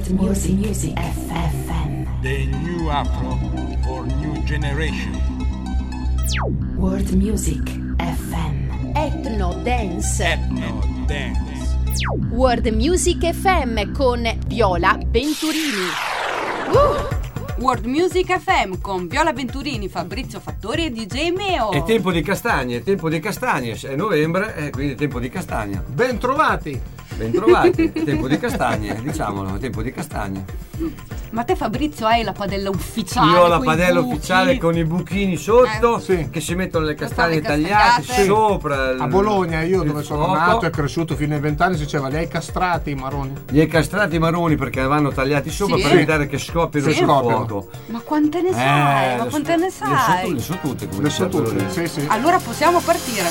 Music FM. The new Afro for new generation. World Music FM. Ethno Dance. Ethno Dance. World Music FM con Viola Venturini. World Music FM con Viola Venturini, Fabrizio Fattori e DJ Meo. È tempo di castagne, è novembre, quindi è tempo di castagne. Bentrovati, è tempo di castagne, diciamolo, è tempo di castagne. Ma te Fabrizio hai la padella ufficiale? Io ho la coi padella buchi? ufficiale con i buchini sotto, sì. che si mettono le castagne fare le tagliate castagnate. sopra a Bologna, io il dove sono fuoco. nato e cresciuto fino ai 20 anni, si diceva li hai castrati i maroni. Li hai castrati marroni perché vanno tagliati sopra Sì. per evitare che scoppino Sì, sul scoppiano. fuoco. Ma quante ne sai? Ma quante ne sai? Le so tutte, come Le so dice quello tutte, lì. sì, sì. Allora possiamo partire.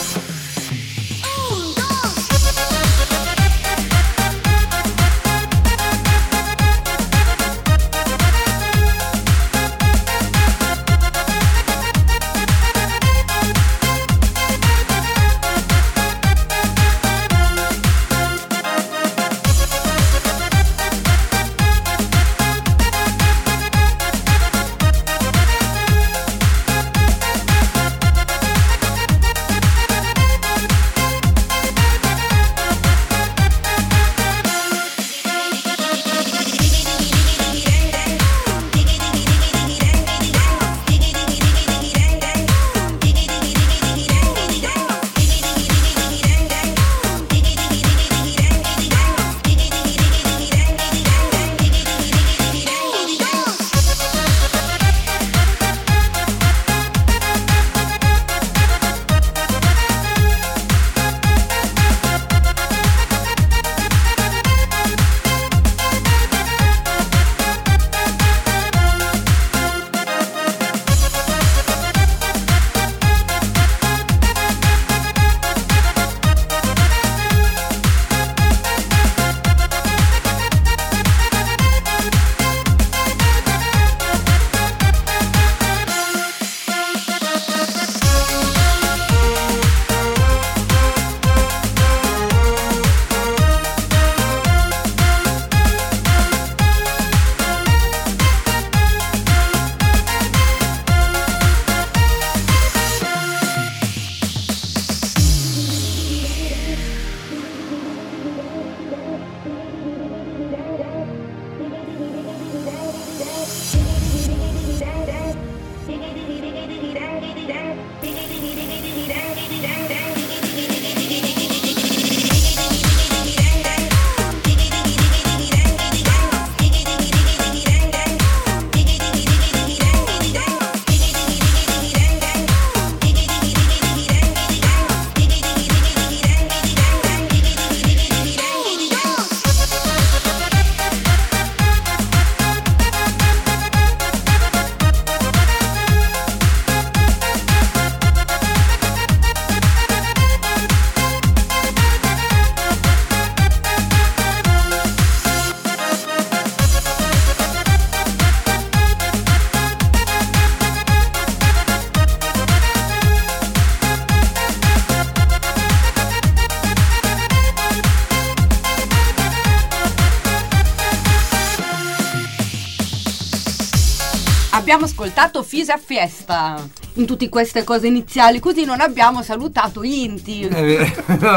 Abbiamo ascoltato Fisa Fiesta. In tutte queste cose iniziali, così non abbiamo salutato Inti. Che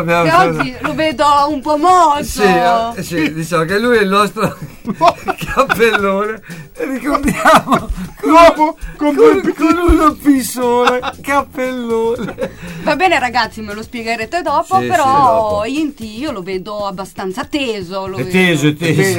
oggi lo vedo un po' mosso. Sì, diciamo che lui è il nostro cappellone e ricordiamo con uno pissone cappellone. Va bene ragazzi, me lo spiegherete dopo, Sì, però sì, dopo. Inti io lo vedo abbastanza teso. È teso.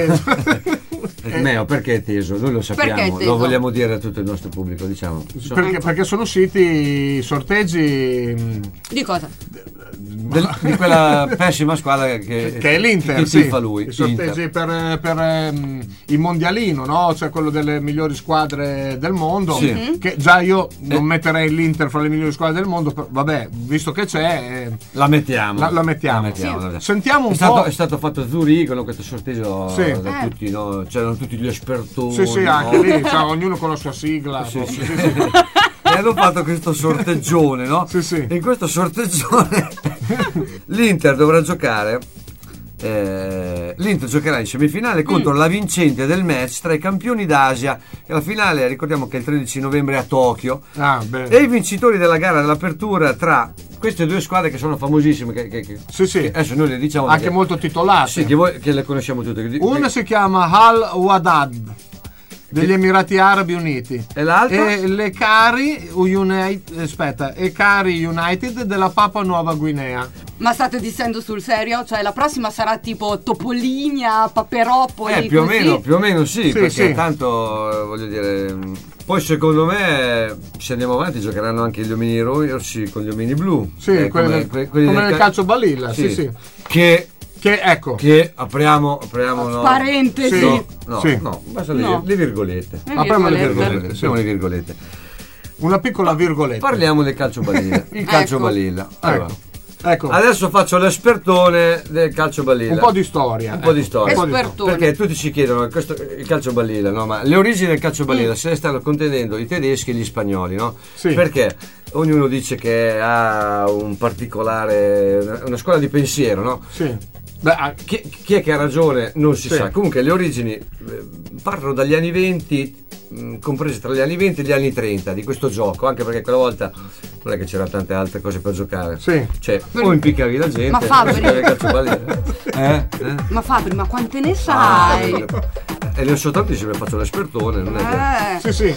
Meo, perché è teso? Noi lo sappiamo, Perché è teso? lo vogliamo dire a tutto il nostro pubblico, diciamo. Perché sono usciti sorteggi Di cosa? Di quella pessima squadra che è l'Inter, che sì. tifa lui. I sorteggi per il mondialino, no? Cioè quello delle migliori squadre del mondo. Sì. Che già io non metterei l'Inter fra le migliori squadre del mondo. Vabbè, visto che c'è, la mettiamo. La mettiamo. Sì. Sentiamo un po'. È stato fatto a Zurigo, no, questo sorteggio Sì. da tutti, no? C'erano tutti gli espertoni. Sì, no? anche lì, cioè, ognuno con la sua sigla. Sì. Sì. E hanno fatto questo sorteggione, no? Sì. E in questo sorteggione l'Inter dovrà giocare l'Inter giocherà in semifinale contro la vincente del match tra i campioni d'Asia, e la finale ricordiamo che è il 13 novembre a Tokyo, e i vincitori della gara dell'apertura tra queste due squadre che sono famosissime, che adesso noi le diciamo anche molto titolate, sì, che le conosciamo tutte. Una si chiama Al Wadad degli Emirati Arabi Uniti, e l'altra? E le Cari United della Papua Nuova Guinea. Ma state dicendo sul serio? Cioè la prossima sarà tipo Topolinia, Paperopoli? Più o meno sì, perché tanto voglio dire. Poi secondo me se andiamo avanti giocheranno anche gli omini rossi con gli omini blu. Sì, quelli nel calcio balilla, sì. Che apriamo parentesi. No, basta le virgolette. Apriamo le virgolette. Una piccola virgoletta. Parliamo del calcio balilla. Il calcio balilla. Allora. Ecco. Adesso faccio l'espertone del calcio balilla. Un po' di storia. Perché tutti ci chiedono il calcio balilla, no? Ma le origini del calcio balilla se le stanno contendendo i tedeschi e gli spagnoli, no? Sì. Perché ognuno dice che ha un particolare, una scuola di pensiero, no? Sì. Chi è che ha ragione non si sa. Comunque le origini partono dagli anni 20, comprese tra gli anni 20 e gli anni 30 di questo gioco, anche perché quella volta non è che c'era tante altre cose per giocare. Sì. Cioè, o impiccavi la gente, ma Fabri, ma Fabri, ma quante ne sai? E ne so tantissime, faccio l'espertone, non è che... Sì.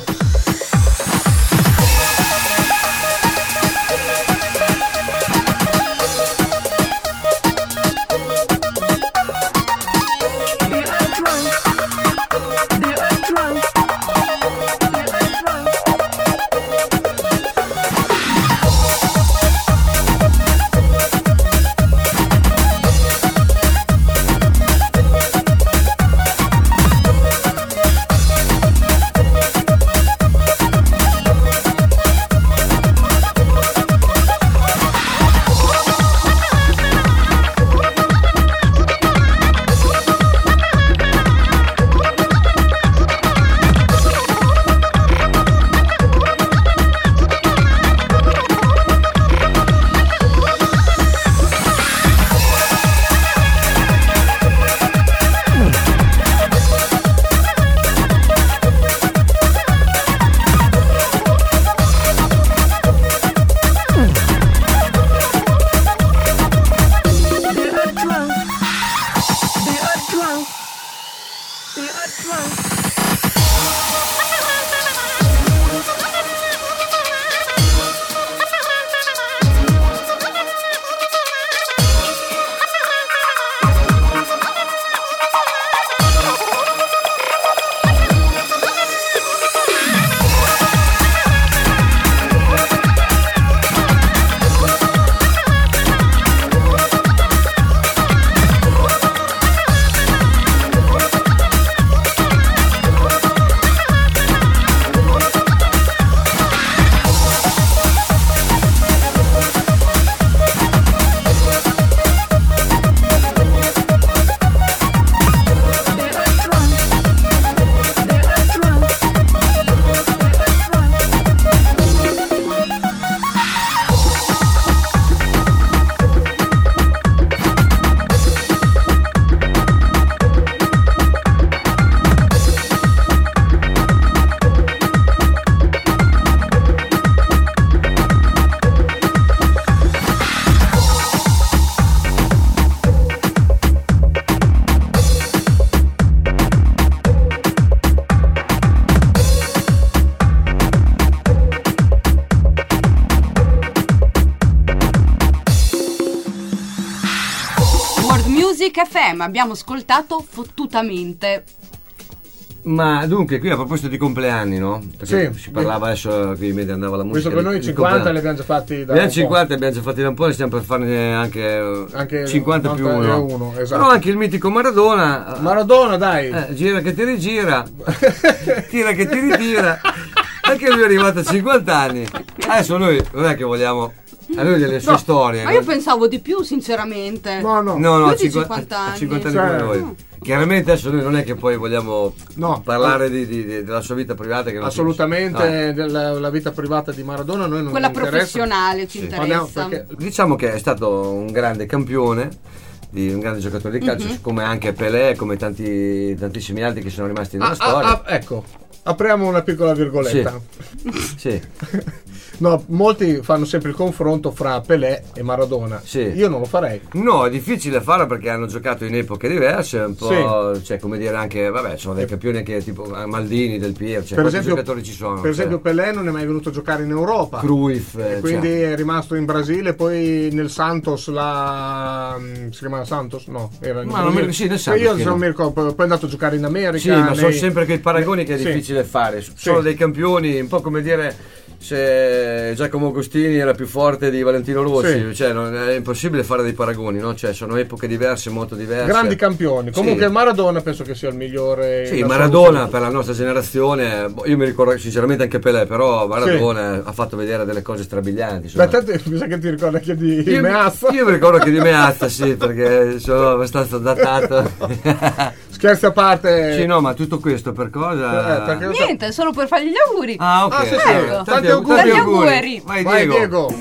FM abbiamo ascoltato fottutamente. Ma dunque, qui a proposito di compleanni, no? Perché sì, si parlava adesso, qui in media andava la musica. Visto che noi 50 li abbiamo già fatti da un 50 li abbiamo già fatti da un po', ne stiamo per farne anche 50 più uno. Esatto. Però anche il mitico Maradona. Maradona, dai! Gira che ti rigira, tira che ti ritira. Anche lui è arrivato a 50 anni. Adesso noi non è che vogliamo... A lui delle sue storie. Ma io pensavo di più, sinceramente. No, a 50 anni. 50 anni come noi. Chiaramente adesso noi non è che poi vogliamo parlare della sua vita privata. Che non assolutamente, della vita privata di Maradona noi non quella ci interessa. professionale ci interessa. Diciamo che è stato un grande campione, di un grande giocatore di calcio, come anche Pelé, come tantissimi altri che sono rimasti nella storia. Ecco, apriamo una piccola virgoletta. Sì. No, molti fanno sempre il confronto fra Pelé e Maradona. Sì. Io non lo farei. No, è difficile farlo perché hanno giocato in epoche diverse, un po', cioè, come dire, anche, vabbè, sono dei campioni anche tipo Maldini, Del Piero, cioè, quanti giocatori ci sono? Per esempio Pelé non è mai venuto a giocare in Europa. Cruyff, quindi è rimasto in Brasile, poi nel Santos, si chiamava Santos? No, era in Brasile. Sì, nel Santos. Io non mi ricordo, poi è andato a giocare in America. Sì, ma sono sempre quei paragoni che è difficile fare. Sono dei campioni, un po' come dire se Giacomo Agostini era più forte di Valentino Rossi, cioè è impossibile fare dei paragoni, no? Cioè sono epoche diverse, molto diverse. Grandi campioni. Comunque Maradona penso che sia il migliore. Sì, Maradona per la nostra generazione, io mi ricordo sinceramente anche Pelé, però Maradona ha fatto vedere delle cose strabilianti. Beh, te mi sa che ti ricordi anche di Meazza. Io mi ricordo che di Meazza, sì, perché sono abbastanza datato. Scherzi a parte. Sì, no, ma tutto questo per cosa? Niente, solo per fargli gli auguri. Ah, ok. Sì, ecco. Tanti auguri. Vai, Diego.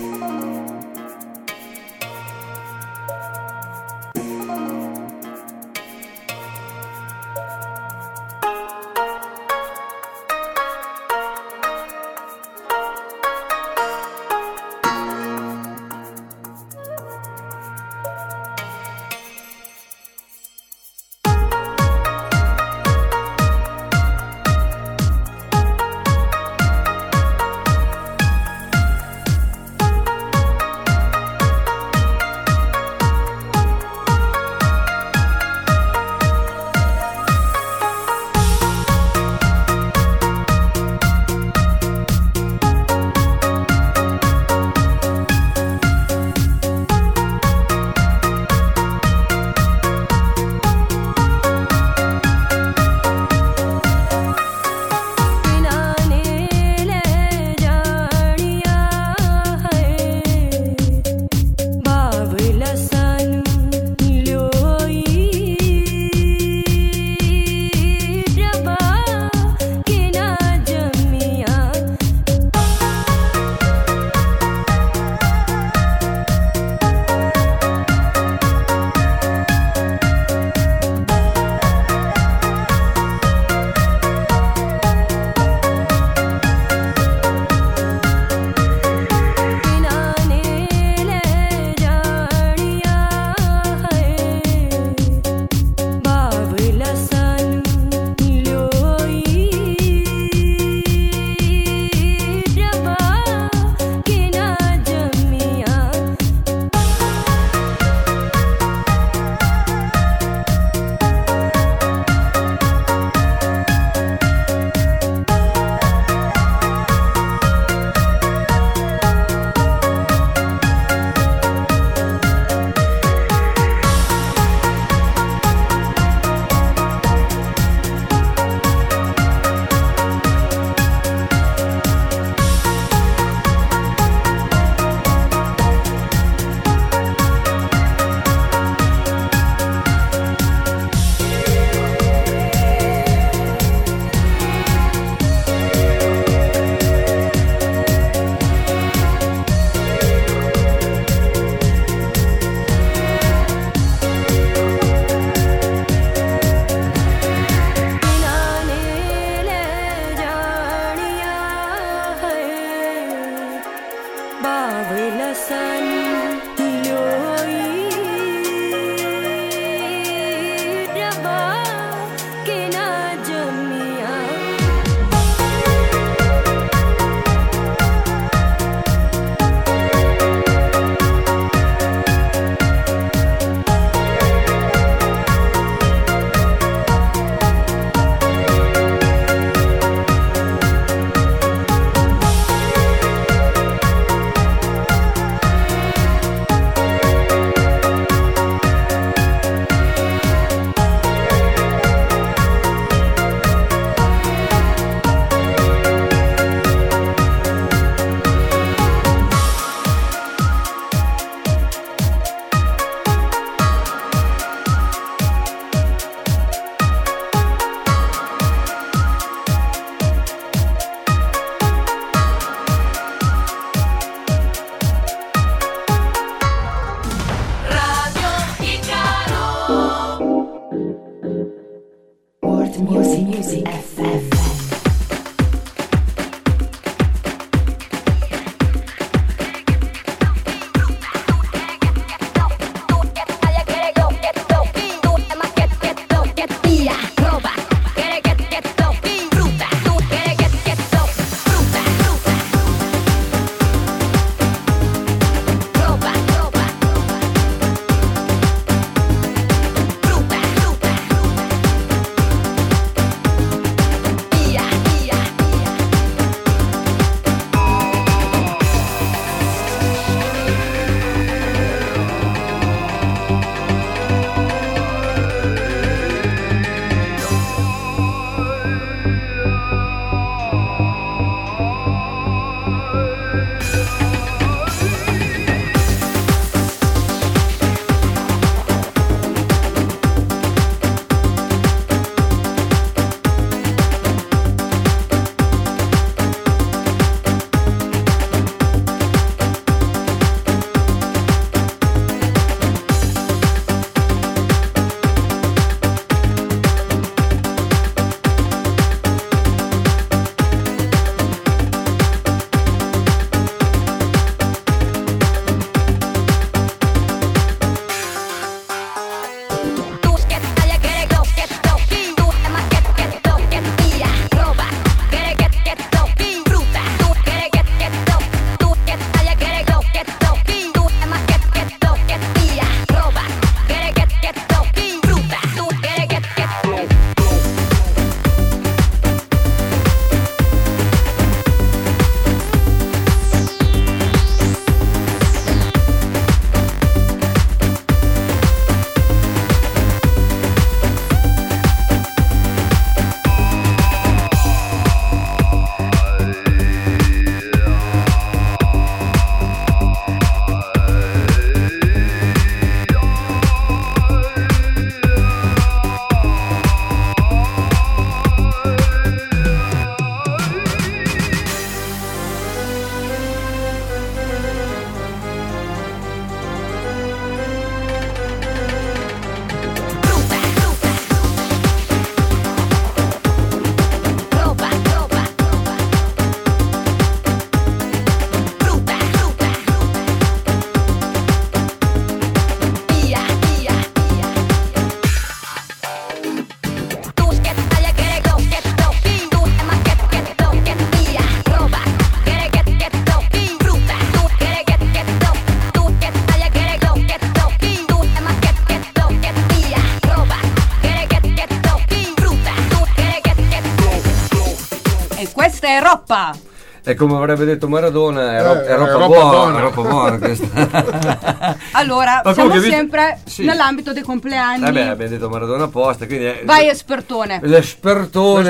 pappa. E come avrebbe detto Maradona, è roba buona questa. Allora, siamo sempre nell'ambito dei compleanni. Abbiamo detto Maradona apposta, quindi vai espertone. L'espertone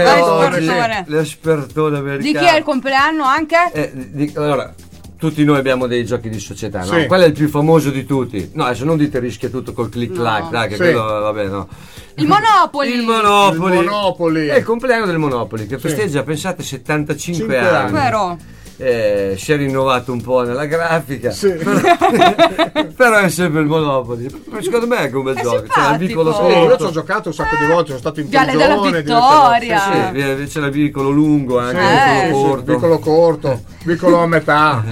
americano. Di chi è il compleanno anche? Allora, tutti noi abbiamo dei giochi di società, no? Sì. Qual è il più famoso di tutti? No, adesso non dite rischia tutto col click-clack, dai, che quello, vabbè, no. Il Monopoli. È il compleanno del Monopoli, che festeggia, pensate, 75 anni. Però Si è rinnovato un po' nella grafica, però è sempre il Monopoli. Secondo me è come il gioco. C'è il vicolo corto. Io ci ho giocato un sacco di volte, sono stato in Viale della Vittoria. C'è il vicolo lungo anche, vicolo corto, vicolo a metà.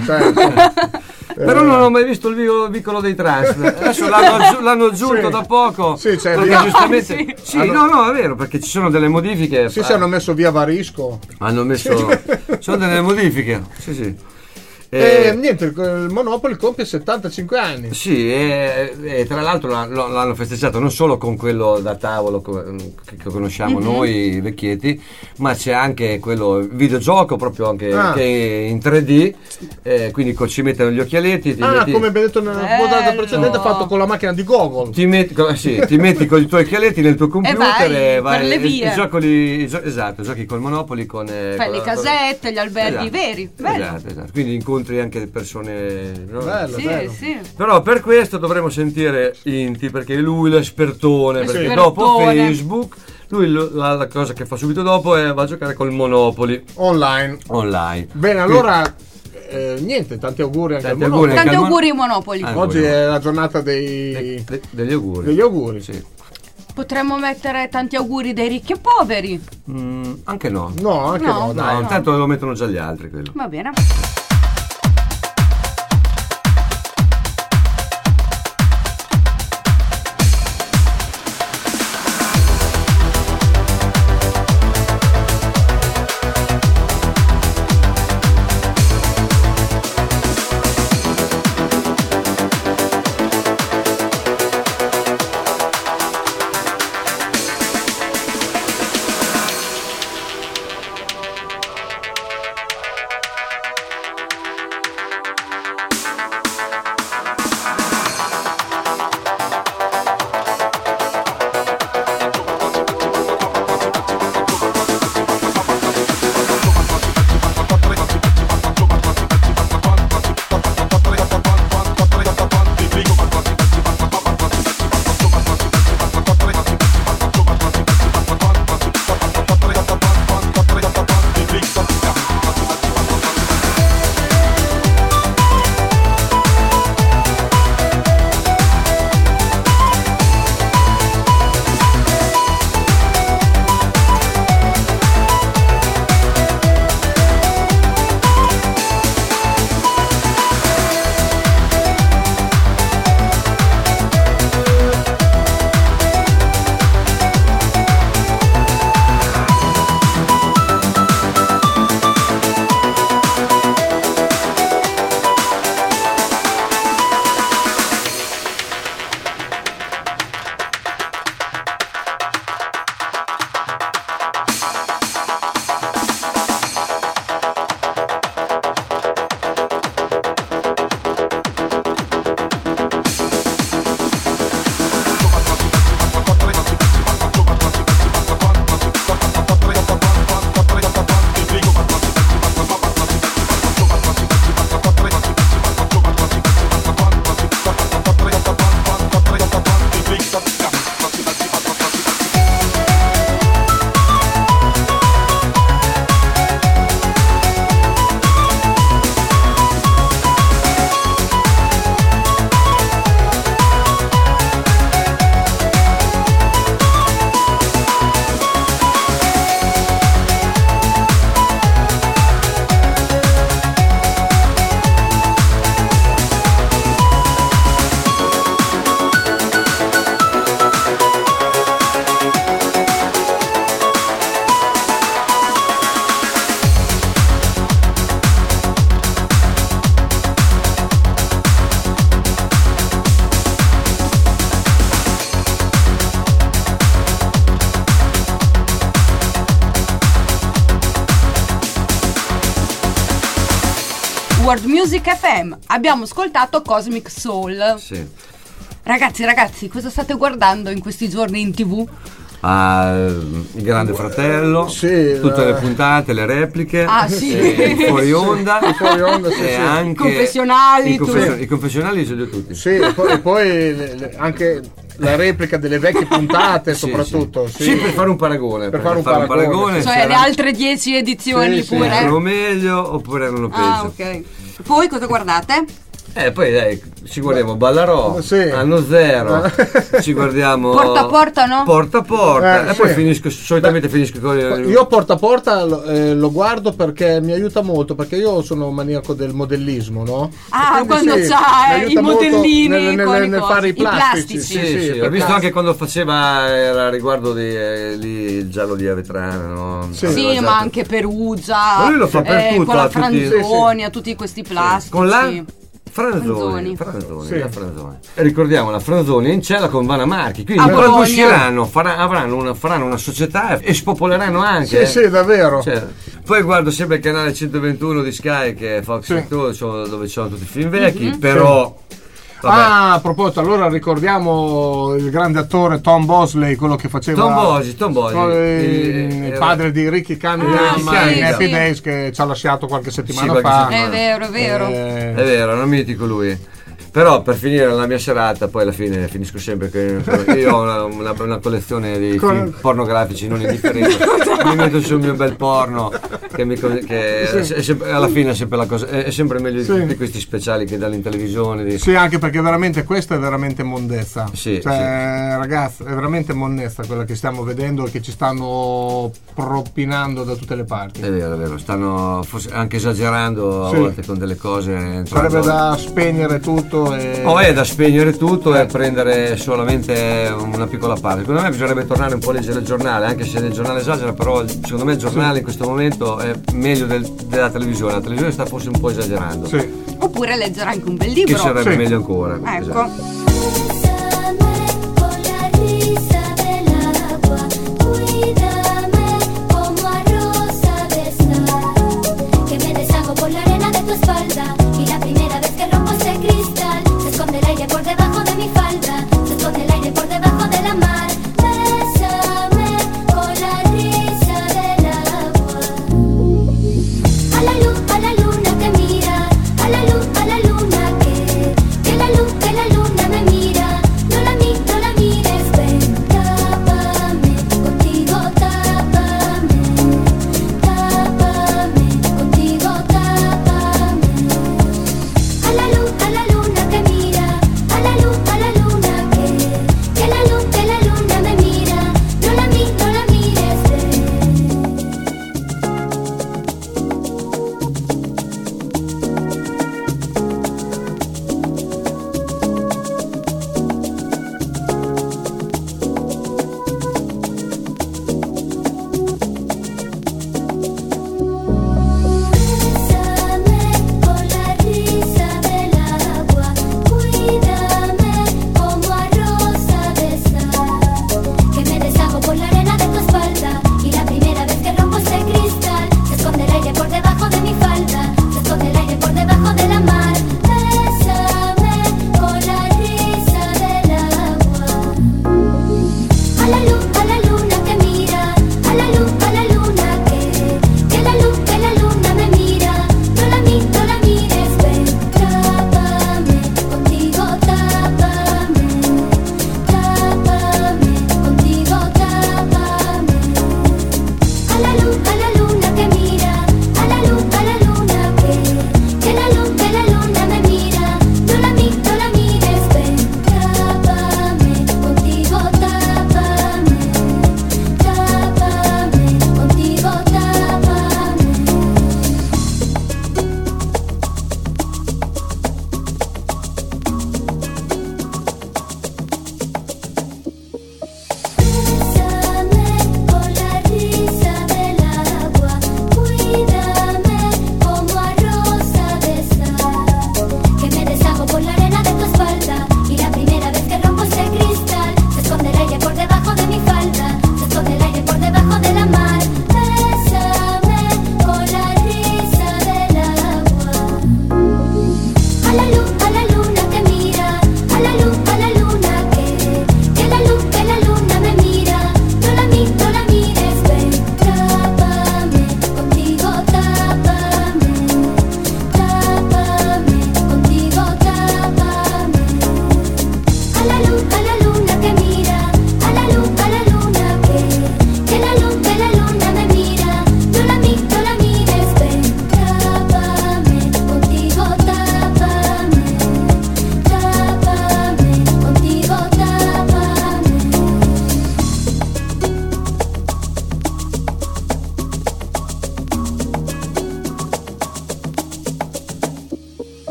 Però non ho mai visto il vicolo dei trans. Adesso l'hanno aggiunto da poco. Sì, c'è giustamente. No, è vero, perché ci sono delle modifiche. Sì, hanno messo via Varisco. Sono delle modifiche. Sì. Niente, il Monopoli compie 75 anni. Sì, e tra l'altro l'hanno festeggiato non solo con quello da tavolo che conosciamo noi vecchietti, ma c'è anche quello videogioco proprio anche che in 3D, quindi ci mettono gli occhialetti. Come abbiamo detto nella puntata precedente, fatto con la macchina di Google. Ti metti con i tuoi occhialetti nel tuo computer e vai per le vie. Giochi col Monopoli fai le casette, gli alberghi veri. Esatto. Quindi incontri anche persone, no? Bello. Sì. Però per questo dovremo sentire Inti, perché lui è l'espertone, perché dopo Facebook lui la cosa che fa subito dopo è va a giocare col Monopoli online. Quindi, bene, allora niente, tanti auguri anche al Monopoli. Tanti auguri Monopoli. Oggi è la giornata degli auguri. Sì. Potremmo mettere tanti auguri dei ricchi e poveri. Anche no. No. Intanto lo mettono già gli altri quello. Va bene. World Music FM. Abbiamo ascoltato Cosmic Soul. Sì. Ragazzi, cosa state guardando in questi giorni in TV? Il Grande Fratello, sì, tutte le puntate, le repliche, sì. fuori onda, sì, sì. Anche i confessionali li tutti. Sì, e poi anche la replica delle vecchie puntate, soprattutto. Sì, per fare un paragone. Per fare un paragone. Cioè le altre 10 edizioni pure. Erano meglio oppure erano peggio. Ok. Poi cosa guardate? Poi dai, ci guardiamo Ballarò, Anno Zero, ci guardiamo Porta a Porta, no? Porta a Porta, e poi solitamente finisco con... Io Porta a Porta lo guardo perché mi aiuta molto, perché io sono maniaco del modellismo, no? Quando c'ha i modellini nel fare i plastici. Sì, ho visto anche quando era riguardo il giallo di Avetrana, no? Sì, ma anche Perugia, ma lui lo fa per tutto, con la Franzoni, a tutti questi plastici. Con la Franzoni. E ricordiamo, la Franzoni è in cella con Vanna Marchi, quindi quando usciranno faranno una società e spopoleranno anche. Sì, davvero. Poi guardo sempre il canale 121 di Sky, che è Fox dove ci sono tutti i film vecchi, però... a proposito, allora ricordiamo il grande attore Tom Bosley, quello che faceva Tom Bosley, il padre di Ricky Cunningham in Happy Days, che ci ha lasciato qualche settimana fa. È vero. È vero, è un mitico lui. Però per finire la mia serata, poi alla fine finisco sempre io ho una collezione di film pornografici non indifferenti. Mi metto sul mio bel porno alla fine è sempre la cosa, è sempre meglio di questi speciali che danno in televisione. Sì, anche perché veramente questa è veramente mondezza. Ragazzi, è veramente mondezza quella che stiamo vedendo e che ci stanno propinando da tutte le parti. È vero, stanno forse anche esagerando a volte con delle cose. Sarebbe da spegnere tutto. È da spegnere tutto e prendere solamente una piccola parte. Secondo me bisognerebbe tornare un po' a leggere il giornale, anche se il giornale esagera, però secondo me il giornale in questo momento è meglio della televisione. La televisione sta forse un po' esagerando. Oppure leggere anche un bel libro, che sarebbe meglio ancora. Ecco. Esatto. Por debajo de mi falda, se esconde el aire por debajo de la mar. Bésame con la risa del agua. A la luna que mira, a la luna que la luna me mira.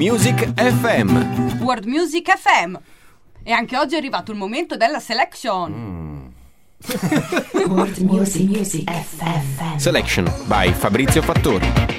Music FM. World Music FM. E anche oggi è arrivato il momento della selection. World Music FM. Selection by Fabrizio Fattori.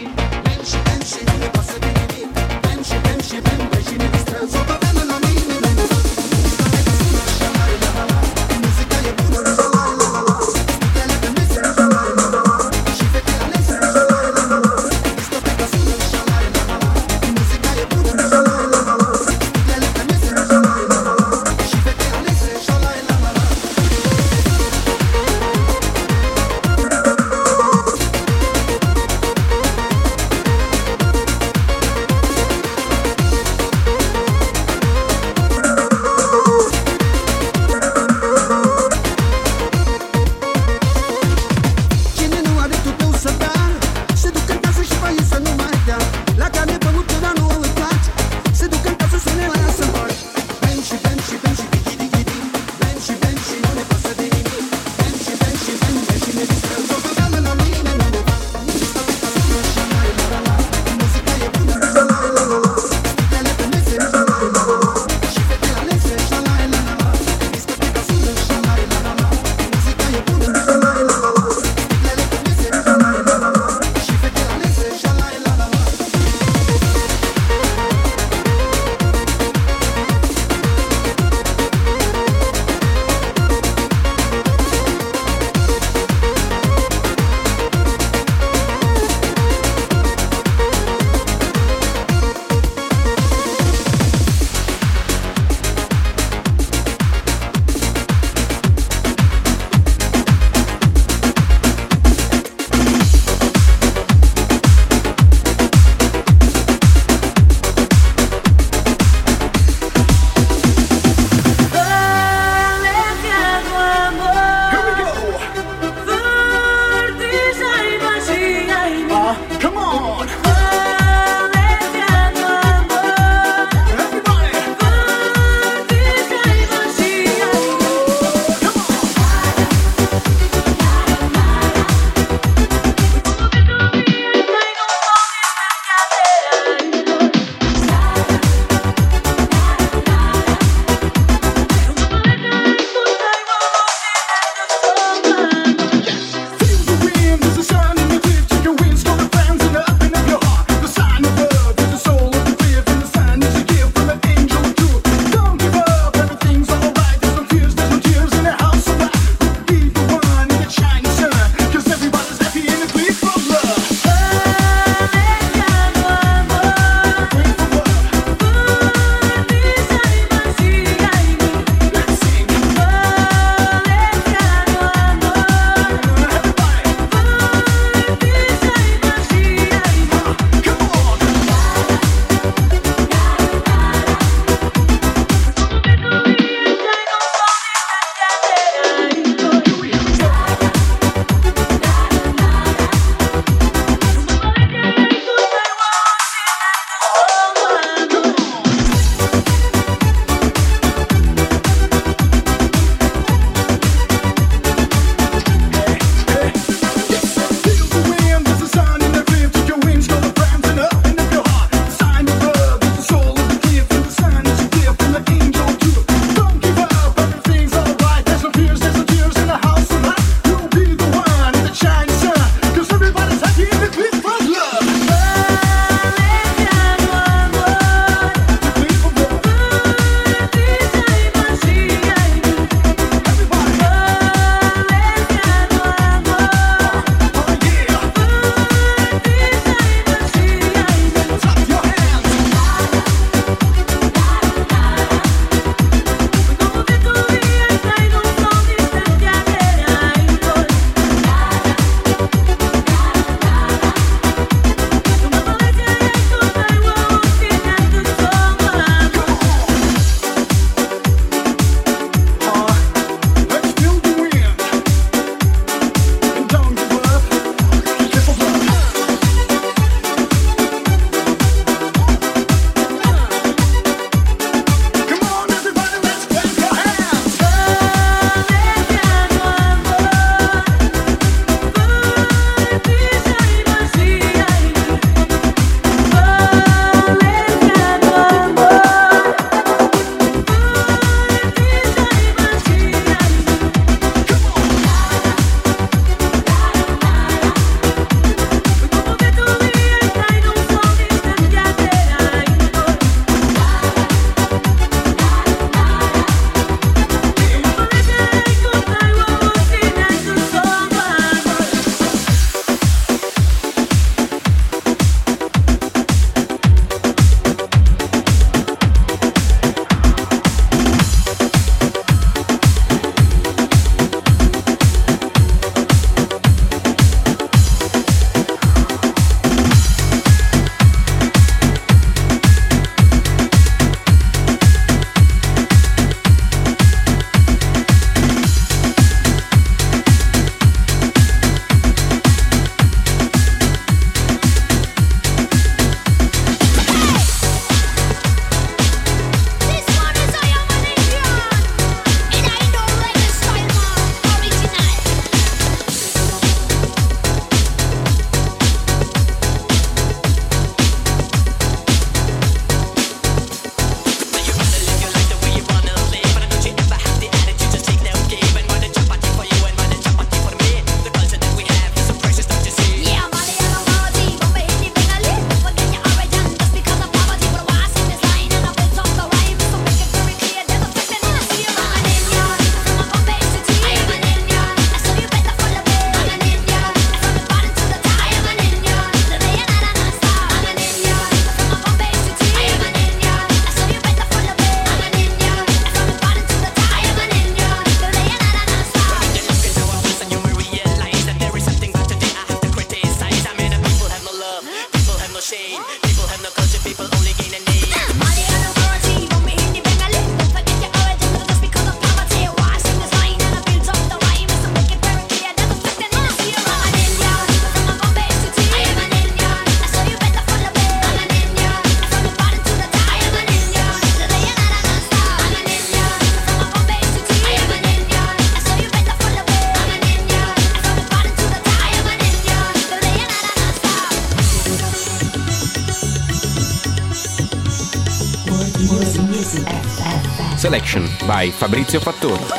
Music FM. Selection by Fabrizio Fattori.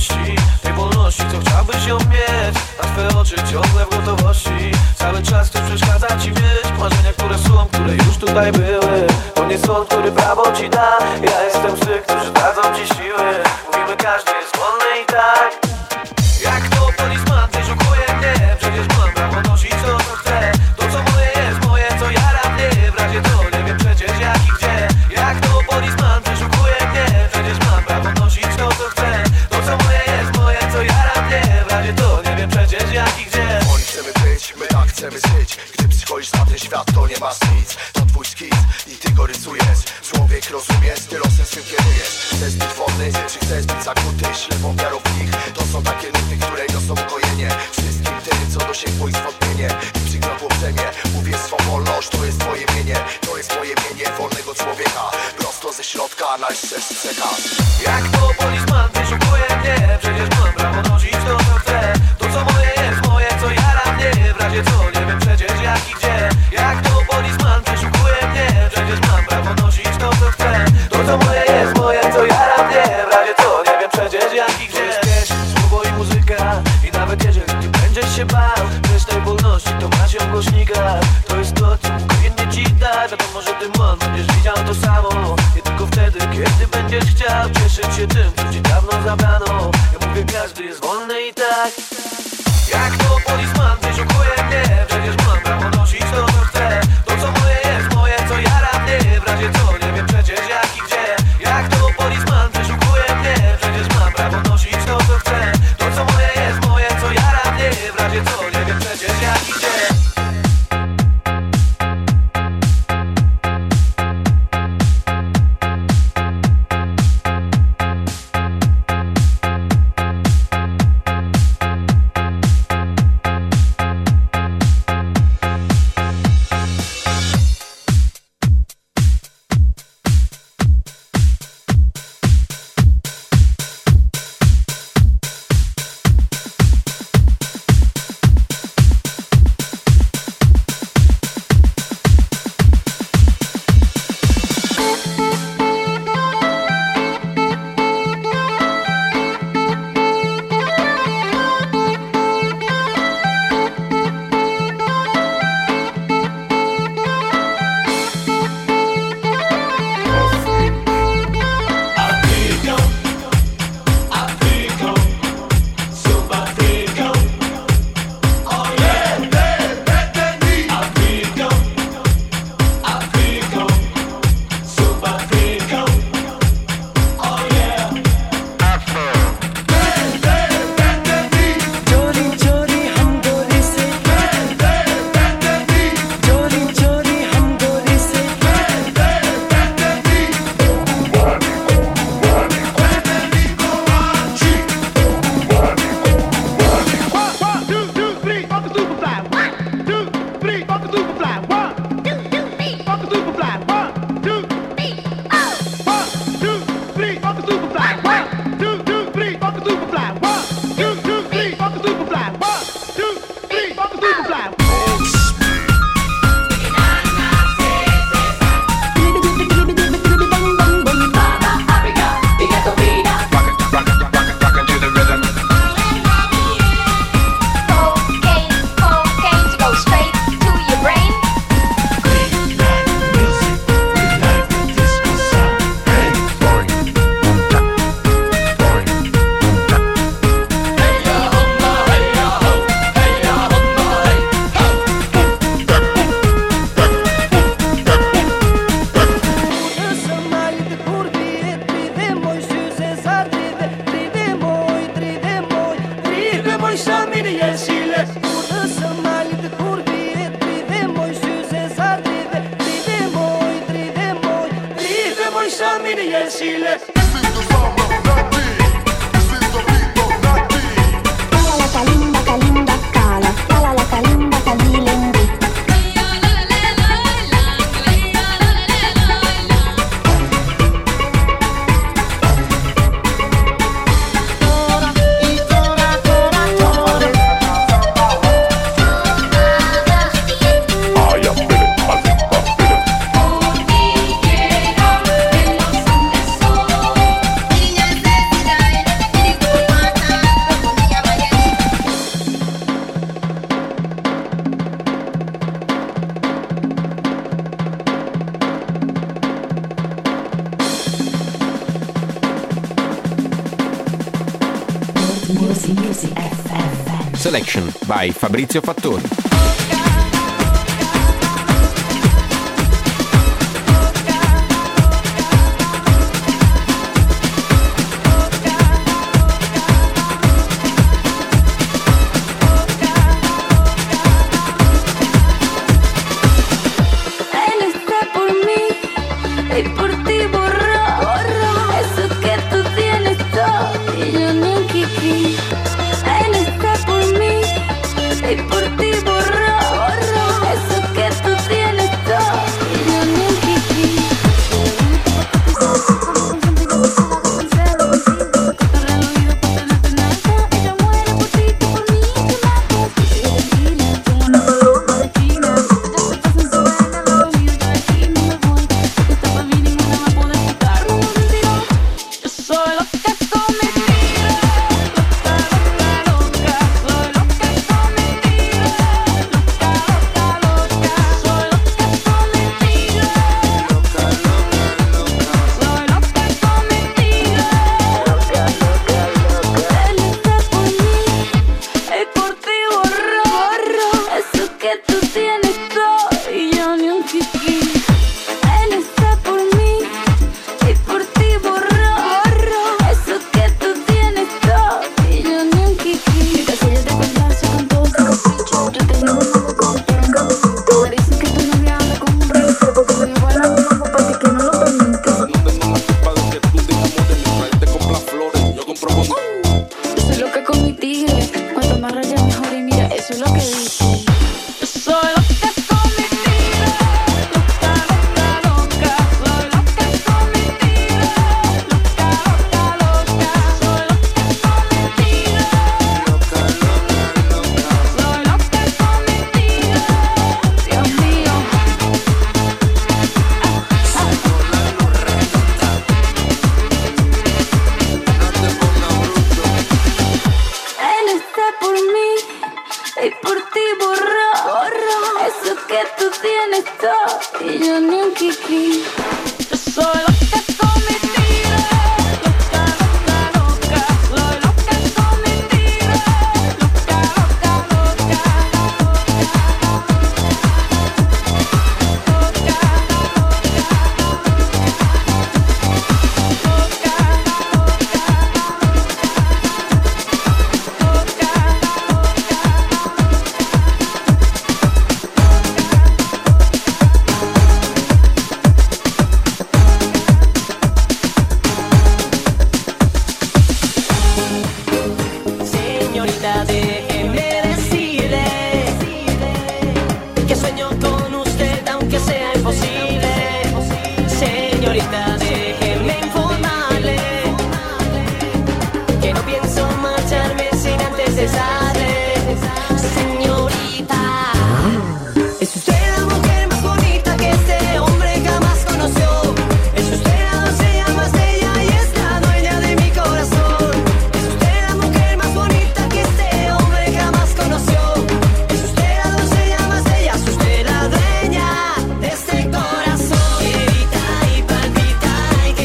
wolności, tej wolności, co chciałbyś ją mieć. A twoje oczy ciągle w gotowości, cały czas ktoś przeszkadza ci mieć marzenia, które są, które już tutaj były. To nie sąd, który prawo ci da. Ja jestem z tych, którzy dadzą ci siły. Mówimy, każdy jest wolny i tak. Jak to policjant wyszukuje mnie, przecież mam prawo nosić to, co chcę. To co moje jest moje, co jara mnie. W razie to nie wiem przecież jak i gdzie. Jak to policjant wyszukuje mnie, przecież mam prawo nosić to, co chcę. To co moje jest moje, co jara mnie. W razie to nie wiem przecież jak i gdzie. Oni chcemy być, my tak chcemy żyć. Gdy przychodzisz na ten świat, to nie masz nic. To twój skiz i ty go rysujesz. Człowiek, rozumiesz, ty losem swym kierujesz. Chcesz być wolny, czy chcesz być zakuty ślepą wiarą w nich. To są takie nuty, które niosą ukojenie wszystkim tym, co dosięgło ich zwątpienie i przykradło brzemię. Uwierz swą wolność, to jest twoje mienie. To jest twoje mienie wolnego człowieka. Prosto ze środka, najszczerszy przekaz. Jak to policjant wyszukuje mnie, przecież mam prawo nosić to, co chcę. To co moje jest moje, co jara mnie. W razie co nie wiem przecież jak i gdzie. Jak to policjant wyszukuje mnie, przecież mam prawo nosić to, co chcę. To co moje jest moje, co jara mnie. W razie co nie wiem przecież jak i gdzie. To jest pieśń, słowo i muzyka. I nawet jeżeli ty będziesz się bał też tej wolności, to masz ją w głośnikach. To jest to, co mógł inny ci dać. Wiadomo, że ty mąd będziesz widział to samo. Nie tylko wtedy, kiedy będziesz chciał cieszyć się tym, co ci dawno zabrano. Ja mówię, każdy jest wolny i tak. Jak to policjant wyszukuje mnie, przecież mam prawo nosić to, co chcę. To co moje jest moje, co jara mnie. W razie co nie wiem przecież jak i gdzie. Jak to policjant wyszukuje mnie, przecież mam prawo nosić to, co chcę. To co moje jest moje, co jara mnie. W razie co nie wiem przecież jak i gdzie. Music FM. Selection by Fabrizio Fattori. Este corazón grita y palpita y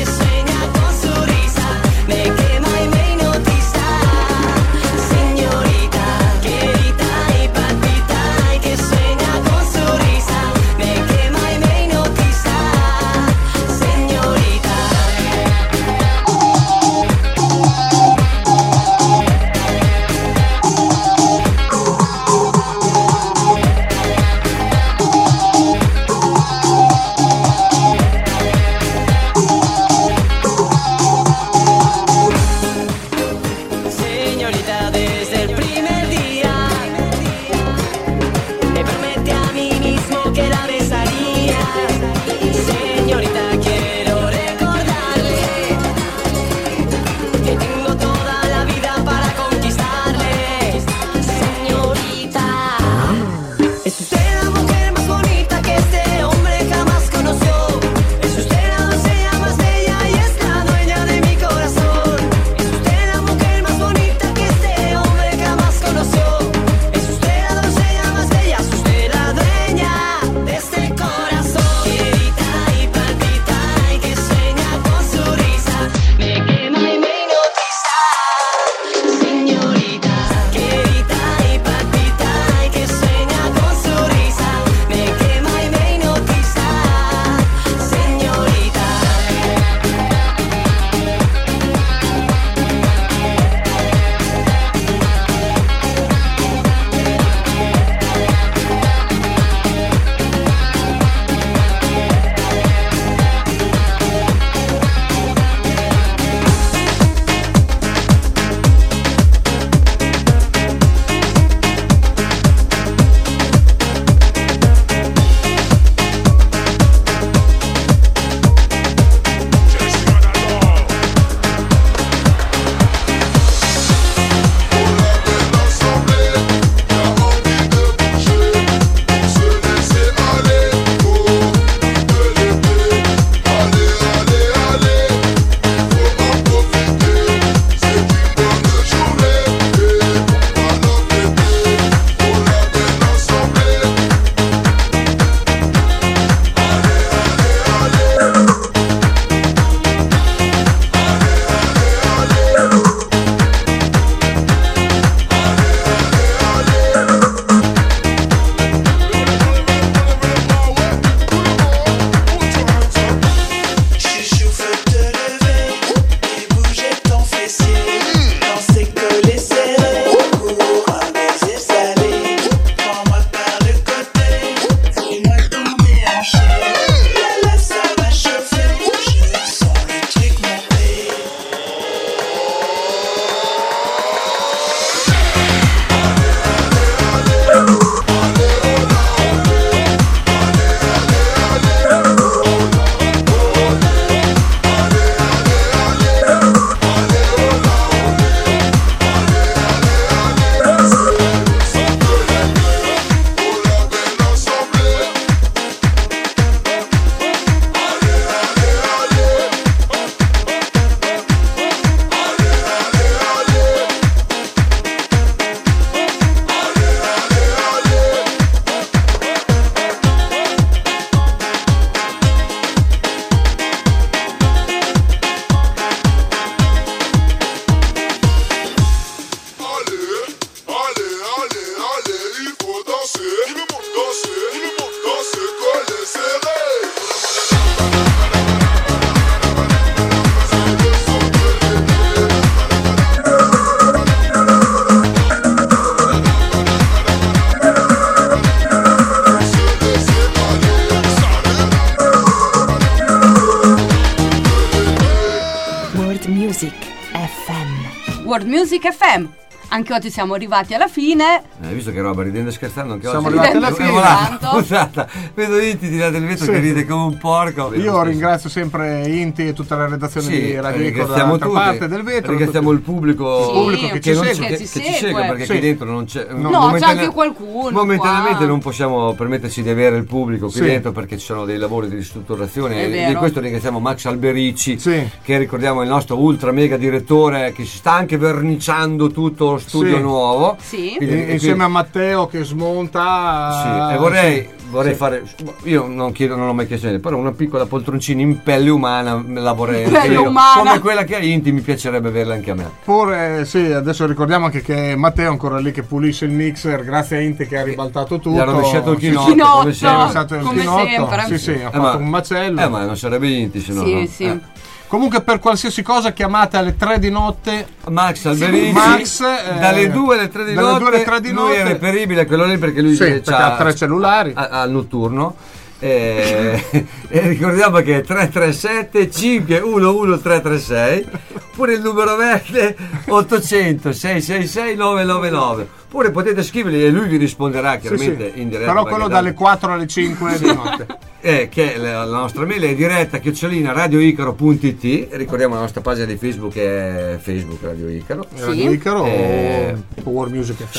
Music FM. World Music FM. Anche oggi siamo arrivati alla fine. Visto che roba, ridendo e scherzando, anche siamo oggi arrivati alla fine. Vedo Inti tirare il vetro che ride come un porco. Io ringrazio sempre Inti e tutta la redazione di Radio Icaro dall'altra parte del vetro. Ringraziamo il pubblico, che ci segue, perché qui dentro non c'è. No, c'è anche qualcuno. Momentaneamente qua. non possiamo permetterci di avere il pubblico qui dentro perché ci sono dei lavori di ristrutturazione. E di questo ringraziamo Max Alberici, che ricordiamo il nostro ultra mega direttore che si sta anche verniciando tutto lo studio nuovo. Quindi, insieme a Matteo che smonta. E vorrei fare, io non ho mai chiesto niente, però una piccola poltroncina in pelle umana la vorrei anche io, come quella che ha Inti, mi piacerebbe averla anche a me. Pure adesso ricordiamo anche che Matteo è ancora lì che pulisce il mixer grazie a Inti che ha ribaltato tutto. Gli ha rovesciato il chinotto come sempre. Sì, ha fatto un macello. Ma non sarebbe Inti se no. Comunque per qualsiasi cosa chiamate alle 3 di notte Max Alberici, dalle 2 alle 3 di notte. Lui è reperibile quello lì perché lui ha 3 cellulari al notturno. E ricordiamo che è 337 511 336 oppure il numero verde 800 666 999. Oppure potete scrivergli e lui vi risponderà chiaramente in diretta. Però quello dalle 4 alle 5 di notte. Che la nostra mail è diretta @radioicaro.it. Ricordiamo la nostra pagina di Facebook che è Facebook Radio Icaro. Radio Icaro o World Music FM.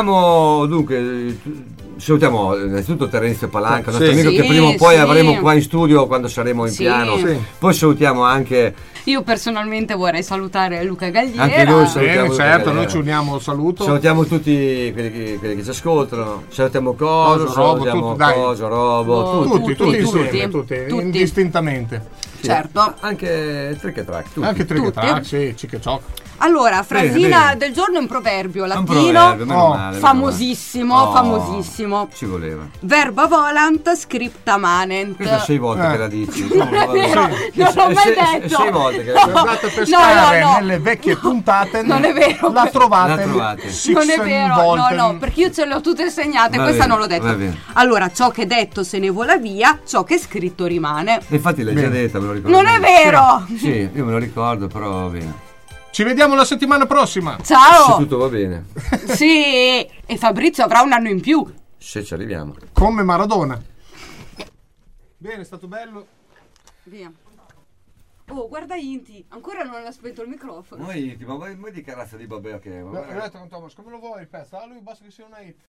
Salutiamo innanzitutto Terenzio Palanca, nostro amico che prima o poi avremo qua in studio quando saremo in piano. Poi salutiamo anche. Io personalmente vorrei salutare Luca Gagliera. Anche noi salutiamo. Noi ci uniamo al saluto. Salutiamo tutti quelli che ci ascoltano. Salutiamo Coso, salutiamo Coso, Robo, tutti insieme, indistintamente. Certo. Anche Trick e Track. Anche Trick e Track, Cic e Choc. Allora, frasina del giorno è un proverbio latino, famosissimo, famosissimo. Ci voleva. Verba volant, scripta manent. Questa 6 volte che la dici. Non è vero, non l'ho mai detto. 6 volte che la dici. Andate a pescare nelle vecchie puntate. Non è vero. La trovate. Non è vero, no, perché io ce le ho tutte segnate, questa non l'ho detta. Allora, ciò che è detto se ne vola via, ciò che è scritto rimane. Infatti l'hai già detta, me lo ricordo. Non è vero. Sì, io me lo ricordo, però va bene. Ci vediamo la settimana prossima. Ciao. Se tutto va bene. Sì, e Fabrizio avrà un anno in più. Se ci arriviamo. Come Maradona. Bene, è stato bello. Via. Oh, guarda Inti, ancora non ha spento il microfono. Ma Inti, ma vuoi di carazza di Babeo che è? Thomas, come lo vuoi il pezzo? Lui basta che sia una hit.